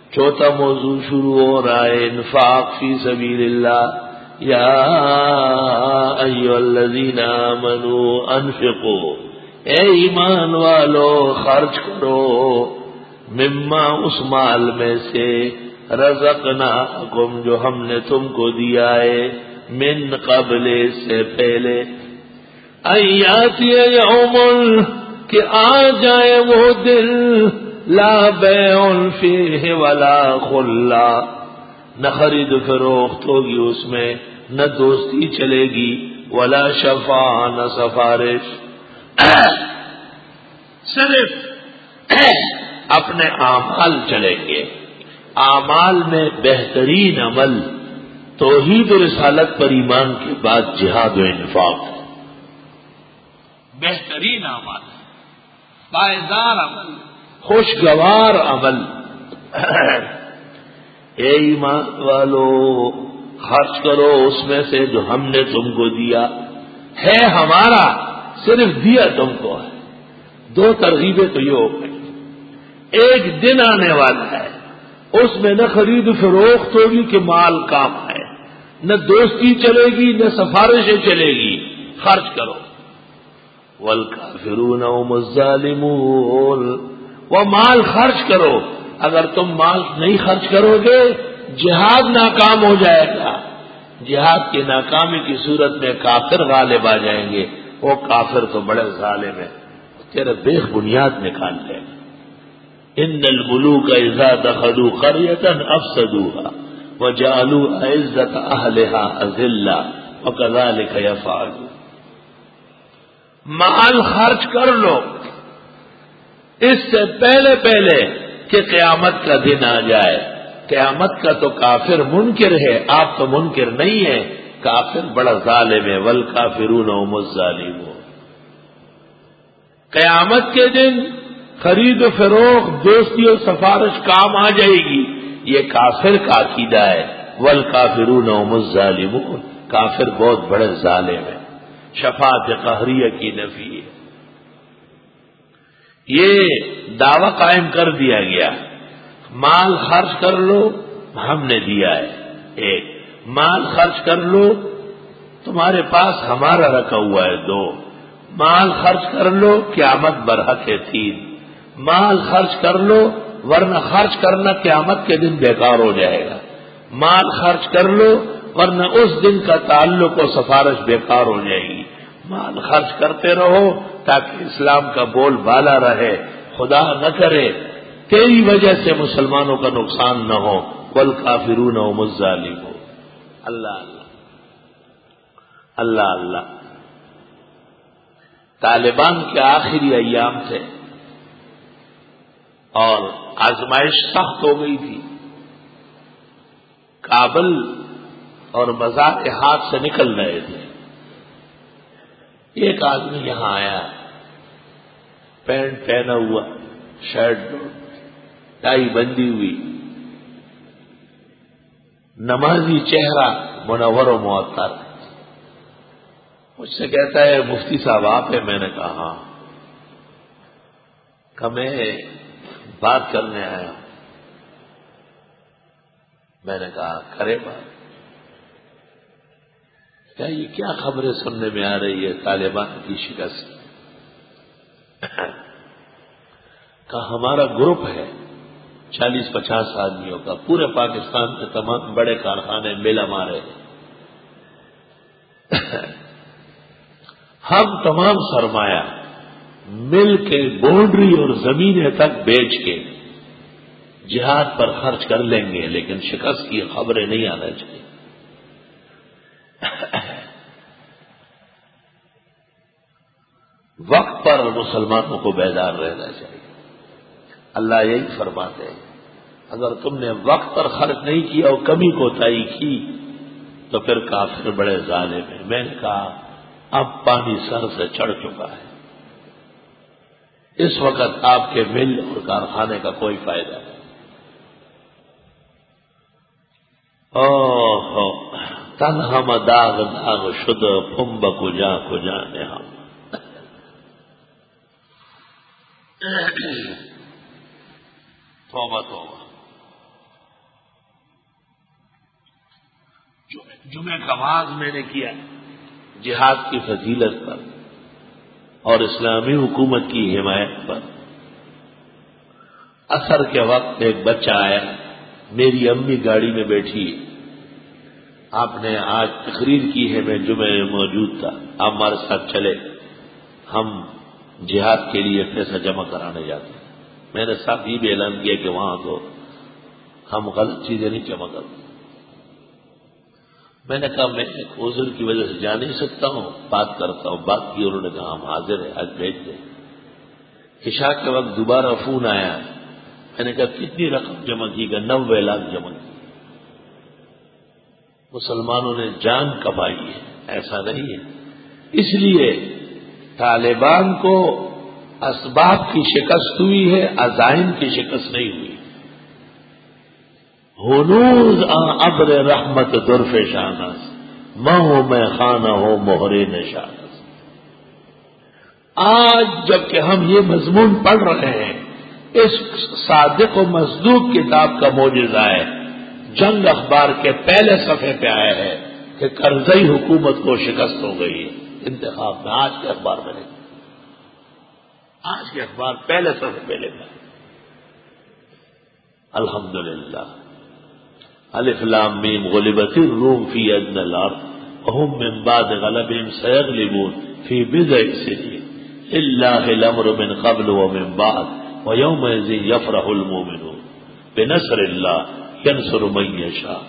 چوتھا موضوع شروع ہو رہا ہے انفاق فی سبیل اللہ۔ یا ایھا الذین آمنوا انفقوا، اے ایمان والو خرچ کرو، مما اس مال میں سے، رزقناکم جو ہم نے تم کو دیا ہے، من قبل سے پہلے، ایاتی یوم کہ آ جائے وہ دن، لا بیع فیہ ولا خلا، نہ خرید فروخت ہوگی اس میں، نہ دوستی چلے گی، ولا شفاعہ نہ سفارش، صرف اپنے اعمال چلیں گے۔ اعمال میں بہترین عمل توحید و رسالت پر ایمان کے بعد جہاد و انفاق ہے، بہترین عمل، پائیدار عمل، خوشگوار عمل۔ اے ایمان والو خرچ کرو اس میں سے جو ہم نے تم کو دیا ہے، ہمارا صرف دیا تم کو ہے۔ دو ترغیبیں تو یہ ہو گئی، ایک دن آنے والا ہے اس میں نہ خرید فروخت ہوگی کہ مال کام ہے، نہ دوستی چلے گی نہ سفارشیں چلے گی، خرچ کرو۔ والکافرون هم الظالمون، وہ مال خرچ کرو، اگر تم مال نہیں خرچ کرو گے جہاد ناکام ہو جائے گا، جہاد کی ناکامی کی صورت میں کافر غالب آ جائیں گے، وہ کافر تو بڑے ظالم ہیں، تیرے بیخ بنیاد نکال لیں گے۔ ان الملوک اذا دخلوا قرية افسدوها وجعلوا عزة اهلها اذلة وكذلك يفعلون۔ مال خرچ کر لو اس سے پہلے پہلے کہ قیامت کا دن آ جائے۔ قیامت کا تو کافر منکر ہے، آپ تو منکر نہیں ہیں، کافر بڑا ظالم ہے، والکافرون هم الظالمون۔ قیامت کے دن خرید و فروخت، دوستی و سفارش کام آ جائے گی، یہ کافر کا عقیدہ ہے، والکافرون هم الظالمون، کافر بہت بڑے ظالم ہیں، شفاعت قہریہ کی نفی ہے۔ یہ دعویٰ قائم کر دیا گیا، مال خرچ کر لو ہم نے دیا ہے، ایک مال خرچ کر لو تمہارے پاس ہمارا رکھا ہوا ہے، دو مال خرچ کر لو قیامت برحق ہے، تین مال خرچ کر لو ورنہ خرچ کرنا قیامت کے دن بیکار ہو جائے گا، مال خرچ کر لو ورنہ اس دن کا تعلق و سفارش بیکار ہو جائے گی، مال خرچ کرتے رہو تاکہ اسلام کا بول بالا رہے، خدا نہ کرے تیری وجہ سے مسلمانوں کا نقصان نہ ہو، والکافرون هم الظالمون۔ اللہ اللہ اللہ اللہ۔ طالبان کے آخری ایام تھے اور آزمائش سخت ہو گئی تھی، کابل اور مزار ہاتھ سے نکل رہے تھے، ایک آدمی یہاں آیا، پینٹ پہنا ہوا، شرٹ ٹائی بندی ہوئی، نمازی چہرہ، منور و معطر، مجھ سے کہتا ہے مفتی صاحب آپ ہیں؟ میں نے کہا ہاں، کہ میں بات کرنے آیا۔ میں نے کہا کرے بات، کیا یہ کیا خبریں سننے میں آ رہی ہے طالبان کی شکست؟ کہ ہمارا گروپ ہے 40-50 آدمیوں کا، پورے پاکستان کے تمام بڑے کارخانے میلہ مارے، ہم تمام سرمایہ مل کے بونڈری اور زمینیں تک بیچ کے جہاد پر خرچ کر لیں گے، لیکن شکست کی خبریں نہیں آنا چاہیے۔ وقت پر مسلمانوں کو بیدار رہنا چاہیے۔ اللہ یہی فرماتے ہیں اگر تم نے وقت پر خرچ نہیں کیا اور کمی کوتاہی کی تو پھر کافر بڑے ظالم ہیں۔ میں نے کہا اب پانی سر سے چڑھ چکا ہے، اس وقت آپ کے مل اور کارخانے کا کوئی فائدہ نہیں۔ اوہ تنہم داغ داغ شد پمب کجا نے ہم۔ توبہ توبہ۔ جمعہ کا واعظ میں نے کیا جہاد کی فضیلت پر اور اسلامی حکومت کی حمایت پر۔ عصر کے وقت ایک بچہ آیا، میری امی گاڑی میں بیٹھی، آپ نے آج تقریر کی ہے، میں جمعے میں موجود تھا، آپ ہمارے ساتھ چلے، ہم جہاد کے لیے پیسہ جمع کرانے جاتے ہیں۔ میں نے صاحب یہ بھی اعلان کیا کہ وہاں تو ہم غلط چیزیں نہیں جمع کرتے۔ میں نے کہا میں ایک عذر کی وجہ سے جا نہیں سکتا ہوں، بات کرتا ہوں، بات کی، انہوں نے کہا ہم حاضر ہیں، آج بھیج دیں۔ عشاء کے وقت دوبارہ فون آیا، میں نے کہا کتنی رقم جمع کی گا؟ 90 لاکھ جمع کی۔ مسلمانوں نے جان کمائی ہے، ایسا نہیں ہے۔ اس لیے طالبان کو اسباب کی شکست ہوئی ہے، عزائم کی شکست نہیں ہوئی۔ ہنوز ابر رحمت درف شانس، مہو میں خانہ ہو مہرے نشانس۔ آج جبکہ ہم یہ مضمون پڑھ رہے ہیں، اس صادق و مصدوق کتاب کا معجزہ ہے، جنگ اخبار کے پہلے صفحے پہ آیا ہے کہ کرزئی حکومت کو شکست ہو گئی ہے انتخاب میں۔ آج کے اخبار میں نہیں، آج کے اخبار پہلے صفحے پہ لکھا ہے۔ الحمدللہ۔ الف لام میم غلبت الروم فی ادنی الارض وهم من بعد غلبهم سیغلبون فی بضع سنین للہ الامر من قبل ومن بعد ویومئذ یفرح المؤمنون بنصر اللہ ینصر من یشاء۔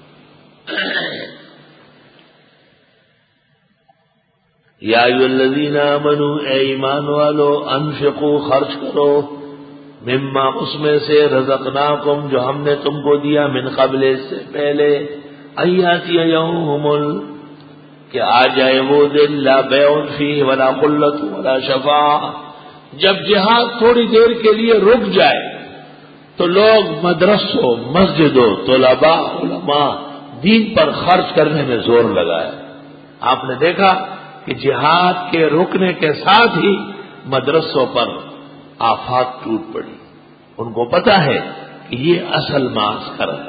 یا ایھا الذین آمنوا، اے ایمان والو، انفقوا، خرچ کرو، مما، اس میں سے، رزقناکم، جو ہم نے تم کو دیا، من قبل، اس سے پہلے، ان یاتی یوم، کہ آ جائے وہ دن، لا بیع فیہ ولا خلۃ ولا شفاعۃ، جب جہاد تھوڑی دیر کے لیے رک جائے تو لوگ مدرسوں، مسجدوں، طلباء، علماء دین پر خرچ کرنے میں زور لگائے۔ آپ نے دیکھا کہ جہاد کے رکنے کے ساتھ ہی مدرسوں پر آفات ٹوٹ پڑی، ان کو پتا ہے کہ یہ اصل معسکر ہے۔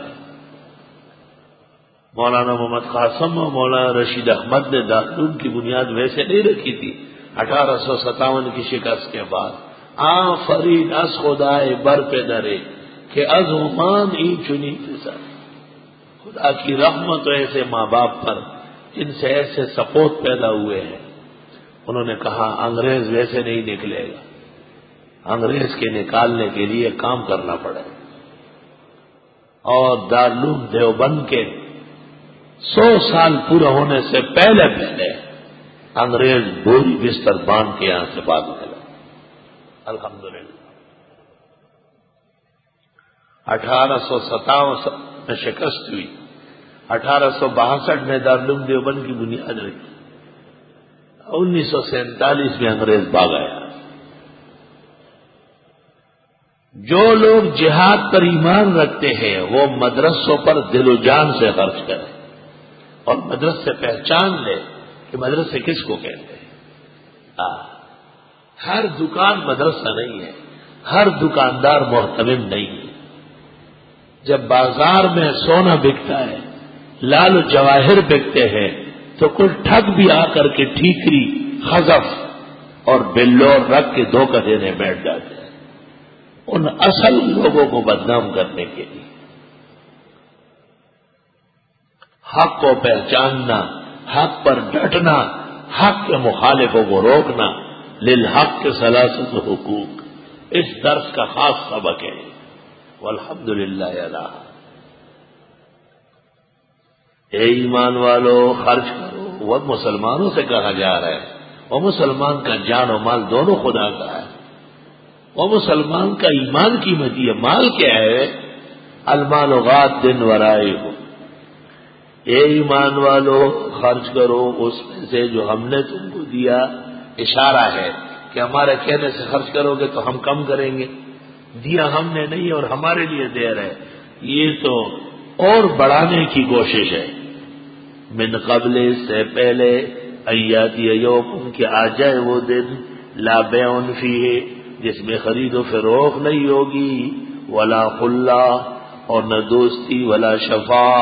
مولانا محمد قاسم اور مولانا رشید احمد نے دارالعلوم کی بنیاد ویسے نہیں رکھی تھی 1857 کی شکست کے بعد۔ آفرین از خدائے بر پہ درے کہ از عمان ای چنی پسر، خدا کی رحمت و ایسے ماں باپ پر جن سے ایسے سپوت پیدا ہوئے ہیں۔ انہوں نے کہا انگریز ویسے نہیں نکلے گا، انگریز کے نکالنے کے لیے کام کرنا پڑے، اور دارالعلوم دیوبند کے 100 سال پورا ہونے سے پہلے انگریز بوری بستر باندھ کے یہاں سے بھاگ نکلا۔ الحمدللہ 1857 میں شکست ہوئی، 1862 میں دارالعلوم دیوبند کی بنیاد رکھی، 1947 میں انگریز بھاگ آیا۔ جو لوگ جہاد پر ایمان رکھتے ہیں وہ مدرسوں پر دل و جان سے خرچ کریں، اور مدرسے پہچان لے کہ مدرسے کس کو کہتے ہیں۔ ہر دکان مدرسہ نہیں ہے، ہر دکاندار محتمم نہیں ہے۔ جب بازار میں سونا بکتا ہے، لال و جواہر بکتے ہیں، تو کچھ ٹھگ بھی آ کر کے ٹھیکری، خزف اور بلور رکھ کے دھوکہ دینے بیٹھ جاتے ہیں، ان اصل لوگوں کو بدنام کرنے کے لیے۔ حق کو پہچاننا، حق پر ڈٹنا، حق کے مخالفوں کو روکنا، للحق کے ثلاثۃ حقوق، اس درس کا خاص سبق ہے۔ والحمدللہ علی۔ اے ایمان والو، خرچ کرو، وہ مسلمانوں سے کہا جا رہا ہے، وہ مسلمان کا جان و مال دونوں خدا کا ہے، وہ مسلمان کا ایمان قیمتی ہے، مال کیا ہے؟ المال غاد دن ورائے ہو۔ اے ایمان والو، خرچ کرو اس میں سے جو ہم نے تم کو دیا۔ اشارہ ہے کہ ہمارے کہنے سے خرچ کرو گے تو ہم کم کریں گے، دیا ہم نے نہیں اور ہمارے لیے دے رہے، یہ تو اور بڑھانے کی کوشش ہے۔ من قبل، سے پہلے، ایاتی یوم، کہ آ جائے وہ دن، لا بیع فیہ، جس میں خرید و فروخت نہیں ہوگی، ولا خلہ، اور نہ دوستی، ولا شفاعہ،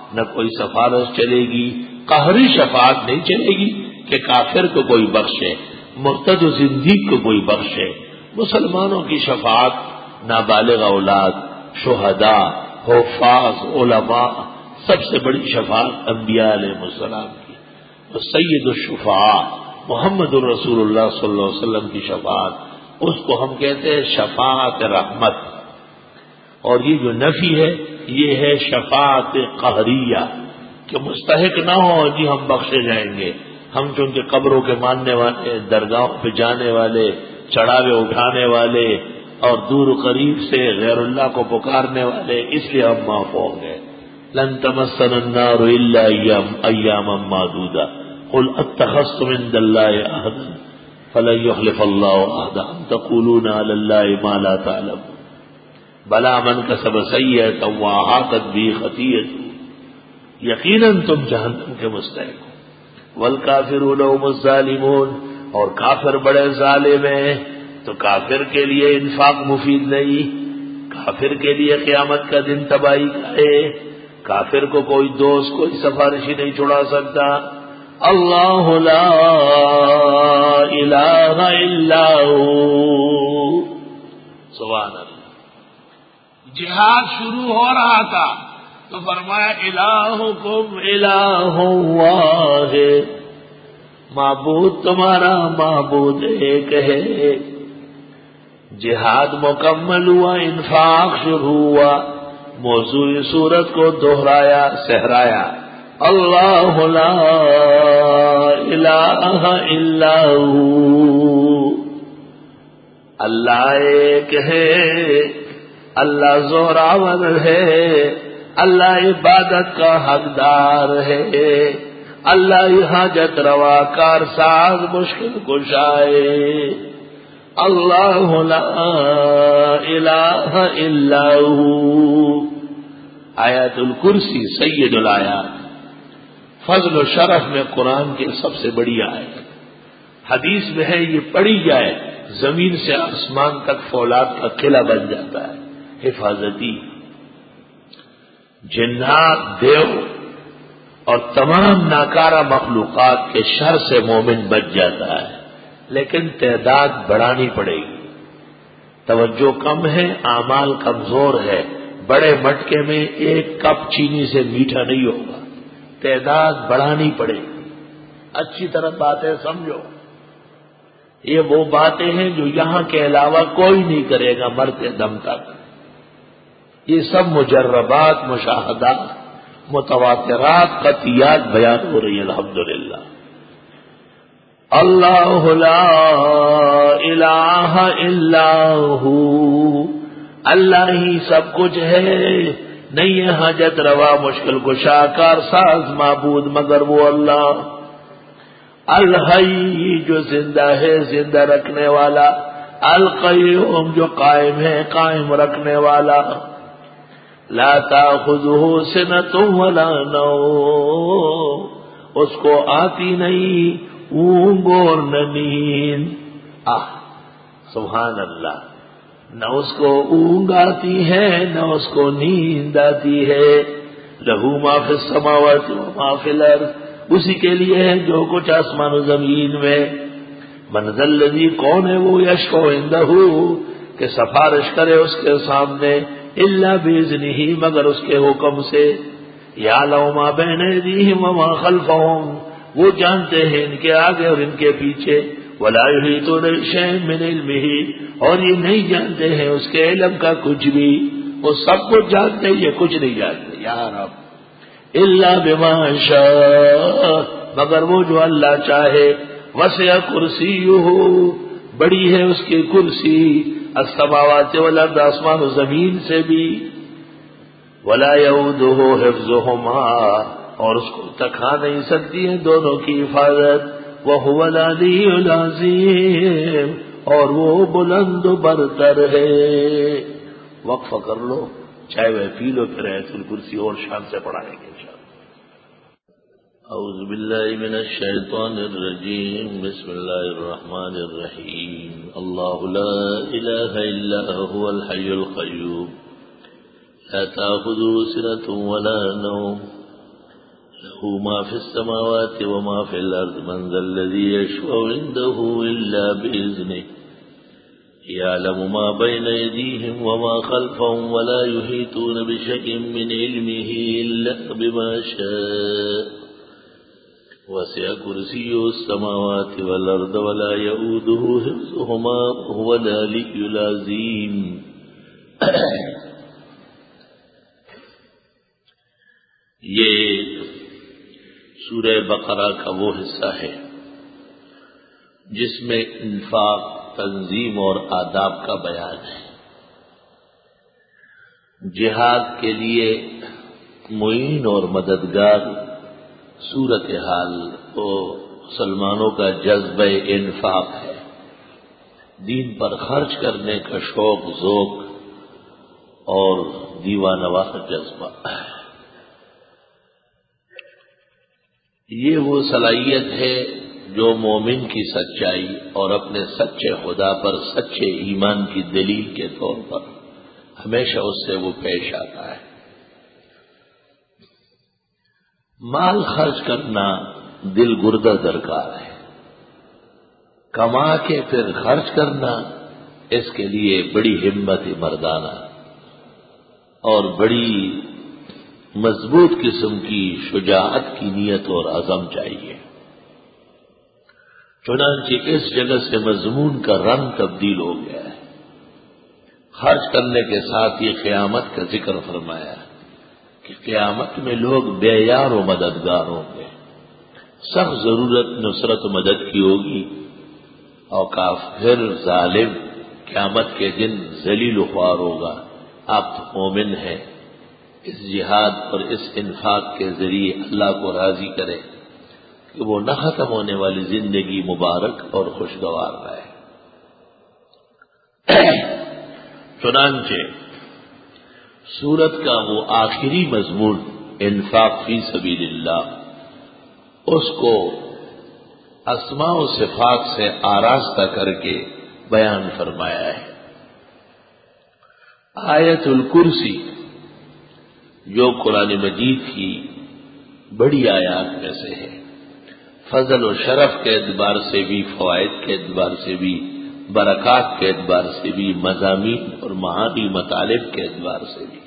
نہ کوئی سفارش چلے گی، قہری شفاعت نہیں چلے گی کہ کافر کو کوئی بخشے، مرتد و زندیق کو کوئی بخشے۔ مسلمانوں کی شفاعت، نابالغ اولاد، شہداء، حفاظ، علماء، سب سے بڑی شفاعت انبیاء علیہ السلام کی۔ تو سید الشفعاء محمد الرسول اللہ صلی اللہ علیہ وسلم کی شفاعت، اس کو ہم کہتے ہیں شفاعت رحمت۔ اور یہ جو نفی ہے یہ ہے شفاعت قہریہ، کہ مستحق نہ ہو جی ہم بخشے جائیں گے، ہم چونکہ قبروں کے ماننے والے، درگاہوں پہ جانے والے، چڑھاوے اٹھانے والے اور دور قریب سے غیر اللہ کو پکارنے والے، اس لیے ہم معاف ہوں گے۔ لن تمسنا النار الا ایاما معدودہ قل اتخذتم عند الله عهدا فلن يخلف الله عهده ام تقولون على الله ما لا تعلمون بلا من کسب سیئۃ واحاطت به خطیئۃ یقیناً تم جہنم کے مستحق ہو۔ والکافرون هم الظالمون، اور کافر بڑے ظالم ہیں۔ تو کافر کے لیے انفاق مفید نہیں، کافر کے لیے قیامت کا دن تباہی کا ہے، کافر کو کوئی دوست، کوئی سفارشی نہیں چھڑا سکتا۔ اللہ لا الہ الا ہو، سبحان اللہ۔ جہاد شروع ہو رہا تھا تو فرمایا الہکم الہ واحد، معبود تمہارا معبود ایک ہے۔ جہاد مکمل ہوا، انفاق شروع ہوا، موضوع صورت کو دہرایا، سہرایا، اللہ لا الہ الا ہو، اللہ ایک ہے، اللہ زوراور ہے، اللہ عبادت کا حقدار ہے، اللہ حاجت روا کار ساز مشکل کشائے، اللہ لا الہ الا ہو۔ آیت الکرسی سید الآیات، فضل و شرف میں قرآن کی سب سے بڑی آیت، حدیث میں ہے یہ پڑھی جائے زمین سے آسمان تک فولاد کا قلعہ بن جاتا ہے، حفاظتی۔ جنات، دیو اور تمام ناکارہ مخلوقات کے شر سے مومن بچ جاتا ہے، لیکن تعداد بڑھانی پڑے گی، توجہ کم ہے، اعمال کمزور ہے، بڑے مٹکے میں ایک کپ چینی سے میٹھا نہیں ہوگا، تعداد بڑھانی پڑے گی۔ اچھی طرح باتیں سمجھو، یہ وہ باتیں ہیں جو یہاں کے علاوہ کوئی نہیں کرے گا مرتے دم تک۔ یہ سب مجربات، مشاہدات، متواترات، قطعیات بیان ہو رہی ہیں الحمدللہ۔ اللہ لا الہ الا ہو، اللہ ہی سب کچھ ہے، نہیں ہے حاجت روا مشکل کشا کار ساز معبود مگر وہ اللہ۔ الحی جو زندہ ہے، زندہ رکھنے والا، القیوم جو قائم ہے، قائم رکھنے والا، لا تاخذہ سنۃ ولا نوم، اس کو آتی نہیں اونگ اور نہ نیند۔ سبحان اللہ، نہ اس کو اونگ آتی ہے نہ اس کو نیند آتی ہے۔ لہو ما فی السماوات و ما فی الارض، اسی کے لیے ہے جو کچھ آسمان و زمین میں۔ من ذا الذی، کون ہے وہ، یشفع عندہ، کہ سفارش کرے اس کے سامنے، الا باذنہ، مگر اس کے حکم سے۔ یعلم ما بین ایدیہم وما خلفہم، وہ جانتے ہیں ان کے آگے اور ان کے پیچھے۔ ولا یحیطون بشیء من علمہ، اور یہ نہیں جانتے ہیں اس کے علم کا کچھ بھی، وہ سب کچھ جانتے ہیں، یہ کچھ نہیں جانتے۔ یا رب، الا بما شاء، مگر وہ جو اللہ چاہے۔ وسع کرسیہ، بڑی ہے اس کی کرسی، السماوات والارض، آسمان و زمین سے بھی۔ ولا یؤودہ حفظہما، اور اس کو تکھا نہیں سکتی ہے دونوں کی حفاظت۔ وہو العلی العظیم، اور وہ بلند و برتر ہے۔ وقفہ کر لو، چائے وہ پی لو، پھر آیت الکرسی اور شان سے پڑھائیں گے انشاءاللہ۔ اعوذ باللہ من الشیطان الرجیم، بسم اللہ الرحمن الرحیم۔ اللہ لا الہ الا هو الحی القیوم، لا تأخذه سنة ولا نوم، له ما في السماوات وما في الأرض من ذا الذي يشفع عنده إلا بإذنه يعلم ما بين أيديهم وما خلفهم ولا يحيطون بشيء من علمه إلا بما شاء وسع كرسيه السماوات والأرض ولا يؤوده حفظهما وهو العلي العظيم. یہ سورہ بقرہ کا وہ حصہ ہے جس میں انفاق، تنظیم اور آداب کا بیان ہے. جہاد کے لیے معین اور مددگار صورتحال و مسلمانوں کا جذبہ انفاق ہے. دین پر خرچ کرنے کا شوق، ذوق اور دیوانوار جذبہ. یہ وہ صلاحیت ہے جو مومن کی سچائی اور اپنے سچے خدا پر سچے ایمان کی دلیل کے طور پر ہمیشہ اس سے وہ پیش آتا ہے. مال خرچ کرنا دل گردہ درکار ہے. کما کے پھر خرچ کرنا اس کے لیے بڑی ہمت مردانہ اور بڑی مضبوط قسم کی شجاعت کی نیت اور عزم چاہیے. چنانچہ اس جگہ سے مضمون کا رنگ تبدیل ہو گیا ہے. خرچ کرنے کے ساتھ یہ قیامت کا ذکر فرمایا کہ قیامت میں لوگ بے یار و مددگار ہوں گے. سخت ضرورت نصرت و مدد کی ہوگی اور کافر ظالم قیامت کے دن ذلیل و خوار ہوگا. آپ تو مومن ہیں، اس جہاد اور اس انفاق کے ذریعے اللہ کو راضی کرے کہ وہ نہ ختم ہونے والی زندگی مبارک اور خوشگوار رہے. چنانچہ سورت کا وہ آخری مضمون انفاق فی سبیل اللہ، اس کو اسماء و صفات سے آراستہ کر کے بیان فرمایا ہے. آیت الکرسی جو قرآن مجید کی بڑی آیات میں سے ہے، فضل و شرف کے اعتبار سے بھی، فوائد کے اعتبار سے بھی، برکات کے اعتبار سے بھی، مضامین اور معانی مطالب کے اعتبار سے بھی.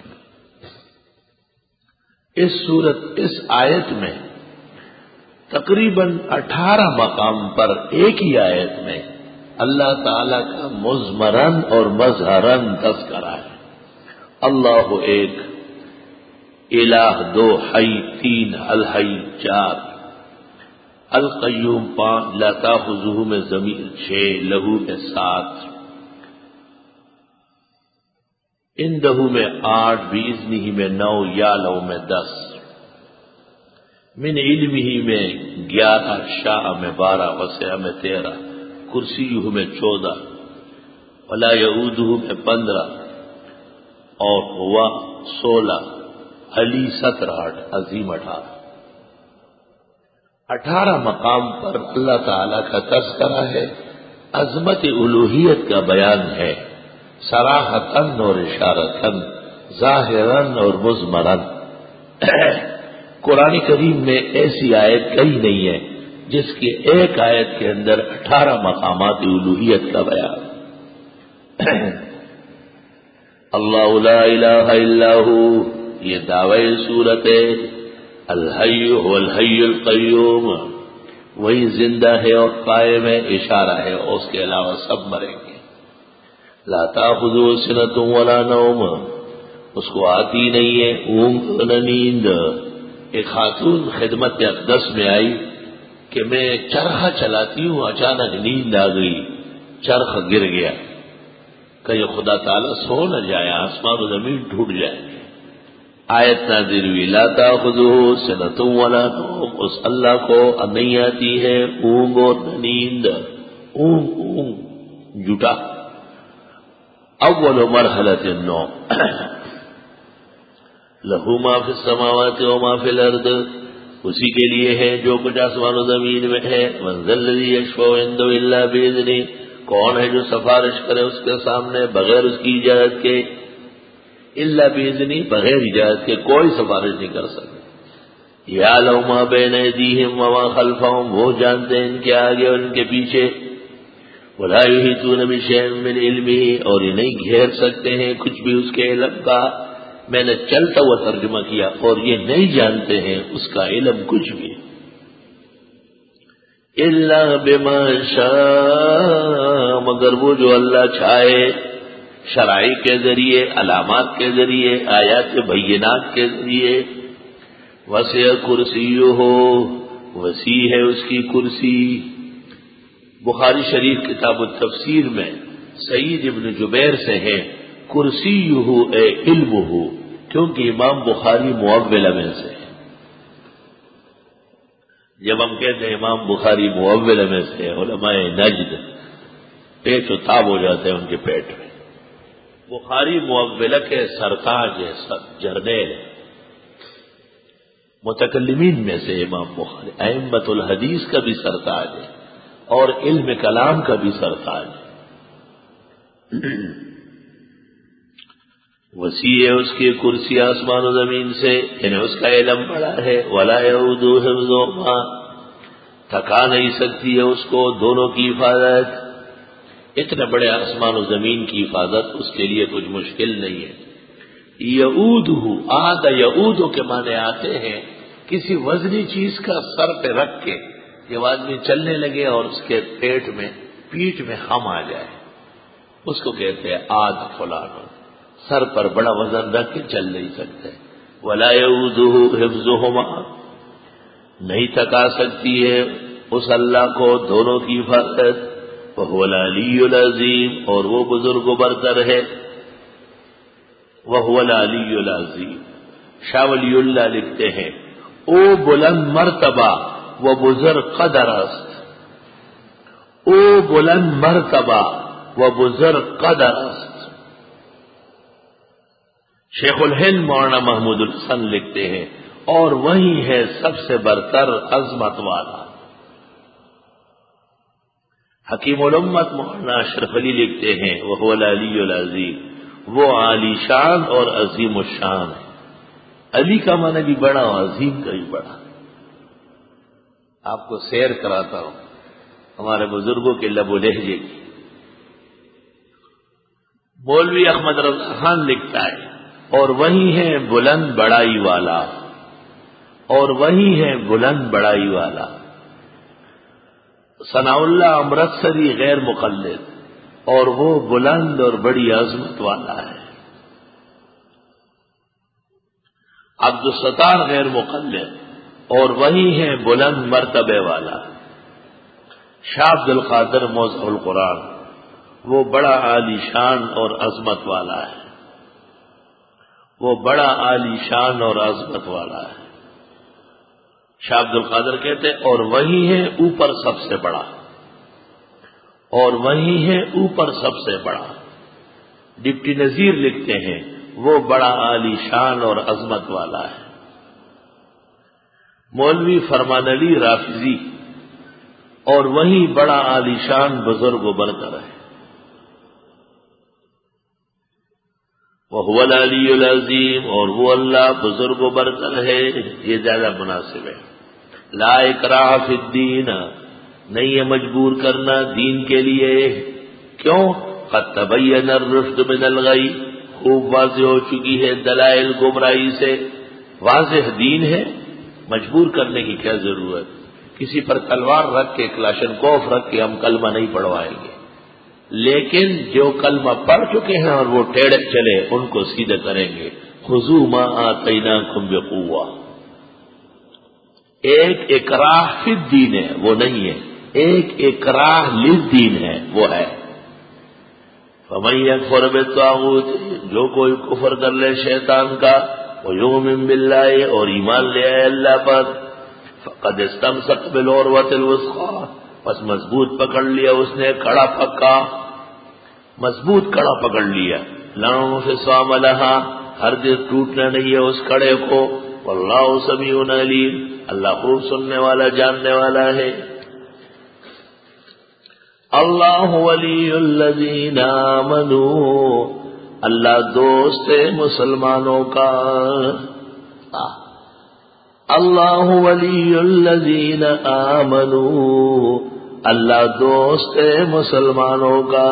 اس آیت میں تقریباً 18 مقام پر ایک ہی آیت میں اللہ تعالی کا مضمرن اور مظہرن تذکرہ ہے. اللہ ایک، الہ دو، حی تین، الحی چار، القیوم 5، لا تاخذہ میں ضمیر 6، لہو میں 7، اندہ میں 8، باذنہ میں 9، یعلم میں 10، من علمہ میں 11، شاء میں 12، وسع میں 13، کرسیہ میں 14، ولا یعودہ میں 15، اور ہوا 16، علی 17، عظیم 18۔ 18 مقام پر اللہ تعالی کا تذکرہ ہے، عظمت الوہیت کا بیان ہے، صراحتاً اور اشارتاً، ظاہراً اور مضمراً۔ قرآن کریم میں ایسی آیت کہیں نہیں ہے جس کی ایک آیت کے اندر 18 مقامات الوہیت کا بیان۔ اللہ لا الہ الا ہو، یہ دعوی صورت ہے۔ الحی هو الحی القیوم، وہی زندہ ہے اور قائم ہے، اشارہ ہے، اس کے علاوہ سب مریں گے۔ لا تاخذہ سنۃ ولا نوم، اس کو آتی نہیں ہے اونگ نہ نیند۔ ایک خاتون خدمت اقدس میں آئی کہ میں چرخہ چلاتی ہوں، اچانک نیند آ گئی، چرخ گر گیا، کہ خدا تعالیٰ سو نہ جائے، آسمان و زمین ٹوٹ جائے۔ آیت نازل ہوئی، لا تاخذہ سنۃ ولا نوم، اس اللہ کو نہیں آتی ہے اونگ اور نیند۔ اونگ جھوٹا۔ اول مرحلۃ النوم۔ لہ ما فی السماوات و ما فی الارض، اسی کے لیے ہے جو کچھ آسمان و زمین میں ہے۔ من ذا الذی یشفع عنده الا باذنہ، کون ہے جو سفارش کرے اس کے سامنے بغیر اس کی اجازت کے؟ الا باذنہ، بغیر اجازت کے کوئی سفارش نہیں کر سکتا۔ یعلم ما بین ایدیہم وما خلفہم، وہ جانتے ہیں ان کے آگے اور ان کے پیچھے، ولا یحیطون بشیء من علمہ، اور یہ نہیں گھیر سکتے ہیں کچھ بھی اس کے علم کا. میں نے چلتا ہوا ترجمہ کیا، اور یہ نہیں جانتے ہیں اس کا علم کچھ بھی. الا بما شاء، مگر وہ جو اللہ چاہے، شرائع کے ذریعے، علامات کے ذریعے، آیات بینات کے ذریعے. وسع کرسیہ، وسیع ہے اس کی کرسی. بخاری شریف کتاب التفسیر میں سعید ابن جبیر سے ہے کرسیہ اے علمہ، کیونکہ امام بخاری مؤولہ میں سے ہے. جب ہم کہتے ہیں امام بخاری مؤولہ میں سے، علماء نجد پیچ و تاب ہو جاتے ہیں ان کے پیٹ میں. بخاری مؤولہ کے سرتاج ہے، جرنیل ہے، متکلمین میں سے امام بخاری ائمۃ الحدیث کا بھی سرتاج ہے اور علم کلام کا بھی سرتاج ہے. وسیع ہے اس کی کرسی آسمان و زمین سے، یعنی اس کا علم بڑا ہے. ولا یعودہ حفظہما، تھکا نہیں سکتی ہے اس کو دونوں کی حفاظت. اتنے بڑے آسمان و زمین کی حفاظت اس کے لیے کچھ مشکل نہیں ہے. یعودہ، آد یعود کے معنی آتے ہیں کسی وزنی چیز کا سر پہ رکھ کے جب آدمی چلنے لگے اور اس کے پیٹ میں، پیٹھ میں ہم آ جائے، اس کو کہتے ہیں آد فلان. سر پر بڑا وزن رکھ کے چل نہیں سکتے. ولا یعودہ حفظہما، نہیں تھکا سکتی ہے اس اللہ کو دونوں کی حفاظت. وہو العلی العظیم، اور وہ بزرگ و برتر ہے. وہو العلی العظیم. شاہ ولی اللہ لکھتے ہیں او بلند مرتبہ و بزرگ قدر است، او بلند مرتبہ و بزرگ قدر است. شیخ الہند مولانا محمود الحسن لکھتے ہیں اور وہی ہے سب سے برتر عظمت والا. حکیم الامت مولانا اشرف علی لکھتے ہیں وہ العلی العظیم، وہ عالی شان اور عظیم الشان ہے. علی کا معنی بھی بڑا اور عظیم کا بھی بڑا. آپ کو سیر کراتا ہوں ہمارے بزرگوں کے لب و لہجے کی. مولوی احمد رضا خان لکھتا ہے اور وہی ہے بلند بڑائی والا، اور وہی ہے بلند بڑائی والا. ثناء اللہ امرتسری غیر مقلد، اور وہ بلند اور بڑی عظمت والا ہے. عبد الستار غیر مقلد، اور وہی ہے بلند مرتبے والا. شاہ عبد القادر موضع القرآن، وہ بڑا عالی شان اور عظمت والا ہے. وہ بڑا عالی شان اور عظمت والا ہے. شاہ عبد القادر کہتے اور وہی ہے اوپر سب سے بڑا، اور وہی ہے اوپر سب سے بڑا. ڈپٹی نذیر لکھتے ہیں وہ بڑا عالی شان اور عظمت والا ہے. مولوی فرمان علی رافضی، اور وہی بڑا عالی شان بزرگ و برتر ہے. وہو العلی العظیم، اور وہ اللہ بزرگ و برتر ہے. یہ زیادہ مناسب ہے. لا اکراہ فی الدین، نہیں ہے مجبور کرنا دین کے لیے. کیوں؟ قد تبین الرشد من الغی، خوب واضح ہو چکی ہے دلائل گمراہی سے. واضح دین ہے، مجبور کرنے کی کیا ضرورت. کسی پر تلوار رکھ کے کلاشن کوف رکھ کے ہم کلمہ نہیں پڑھوائیں گے، لیکن جو کلمہ پڑھ چکے ہیں اور وہ ٹیڑے چلے ان کو سیدھے کریں گے. خذوا ما آتیناکم بقوہ. ایک اکراہ فی الدین ہے، وہ نہیں ہے. ایک اکراہ للدین ہے، وہ ہے. فمن یکفر بالطاغوت، جو کوئی کفر کر لے شیطان کا، ویؤمن باللہ، اور ایمان لے آئے اللہ پر، فقد استمسک بالعروۃ الوثقی، بس مضبوط پکڑ لیا اس نے کڑا پکا، مضبوط کڑا پکڑ لیا. لا انفصام لها، ہرگز ٹوٹنا نہیں ہے اس کڑے کو. واللہ سمیع علیم، اللہ خوب سننے والا جاننے والا ہے. اللہ ولی الذین آمنوا، اللہ دوست ہے مسلمانوں کا. اللہ ولی الذین آمنوا، اللہ دوست ہے مسلمانوں کا۔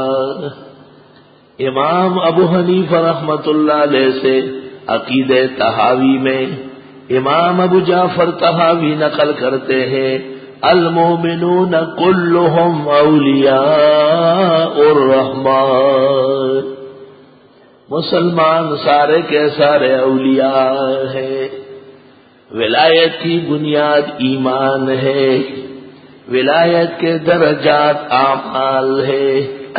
امام ابو حنیفہ رحمت اللہ علیہ سے عقیدہ طحاوی میں امام ابو جعفر طحاوی نقل کرتے ہیں، المؤمنون کلهم اولیاء الرحمن، مسلمان سارے کے سارے اولیاء ہیں۔ ولایت کی بنیاد ایمان ہے، ولایت کے درجات اعمال ہے۔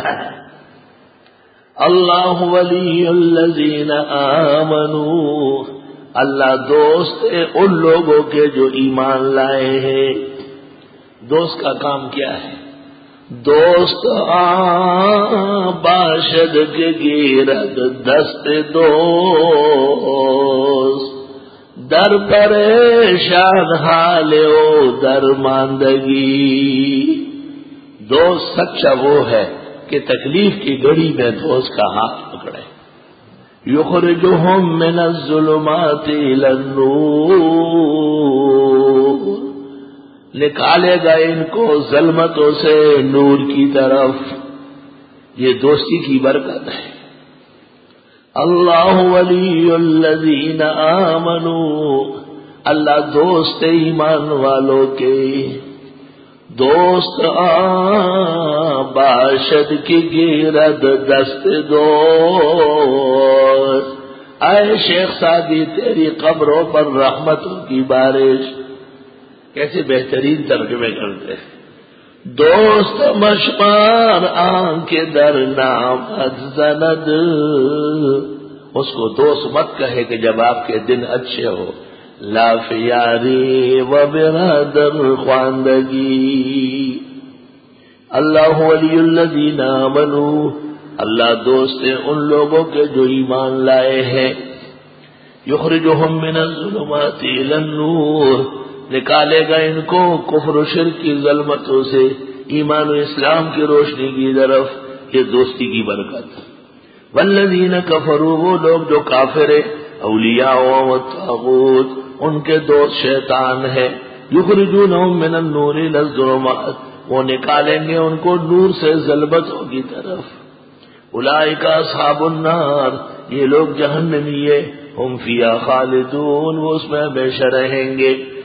اللہ ولی الذین آمنوا، اللہ دوست ہے ان لوگوں کے جو ایمان لائے ہیں۔ دوست کا کام کیا ہے؟ دوست باشد کے گیرد دست دوست، در پریشان حال او درماندگی۔ دوست سچا وہ ہے کہ تکلیف کی گھڑی میں دوست کا ہاتھ پکڑے۔ یخرجہم من الظلمات الی النور، نکالے گا ان کو ظلمتوں سے نور کی طرف۔ یہ دوستی کی برکت ہے۔ اللہ ولی الذین آمنوا، اللہ دوست ایمان والوں کے۔ دوست باشد کی گیرد دست دوست، اے شیخ سعدی تیری قبروں پر رحمتوں کی بارش۔ کیسے بہترین ترجمے کرتے ہیں۔ دوست مشمار آنکھ در نامت زند، اس کو دوست مت کہے کہ جب آپ کے دن اچھے ہو۔ لاف یاری و برادر خواندگی۔ اللہ ولی الذین آمنوا، اللہ دوست ہے ان لوگوں کے جو ایمان لائے ہیں۔ یخرجہم من الظلمات الی النور، نکالے گا ان کو کفر و شرک کی ظلمتوں سے ایمان و اسلام کی روشنی کی طرف۔ یہ دوستی کی برکت۔ والذین کفروا، وہ لوگ جو کافر ہیں، اولیاء و الطاغوت، ان کے دوست شیطان ہے۔ یخرجونہم من النور الی الظلمات، وہ نکالیں گے ان کو نور سے ظلمتوں کی طرف۔ اولئک اصحاب النار، یہ لوگ جہنمی ہیں، ہم فیہا خالدون، وہ اس میں ہمیشہ رہیں گے۔